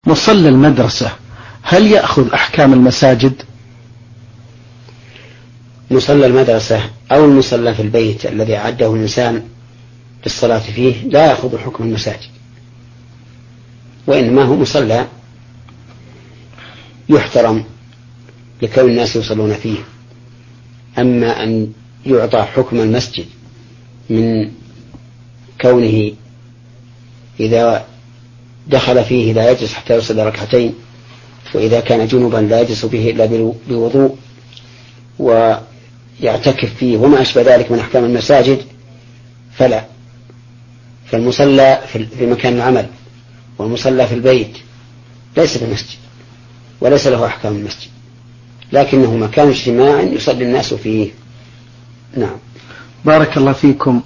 مصلى المدرسة هل يأخذ أحكام المساجد؟ مصلى المدرسة أو المصلى في البيت الذي أعده الإنسان للصلاة فيه لا يأخذ حكم المساجد، وإنما هو مصلى يحترم لكون الناس يصلون فيه. أما أن يعطى حكم المسجد من كونه إذا دخل فيه لا يجلس حتى يصلي ركعتين، وإذا كان جنبا لا يجلس به إلا بوضوء، ويعتكف فيه وما أشبه ذلك من أحكام المساجد، فلا. فالمصلى في مكان العمل والمصلى في البيت ليس بمسجد وليس له أحكام المسجد، لكنه مكان اجتماع يصلي الناس فيه. نعم. بارك الله فيكم.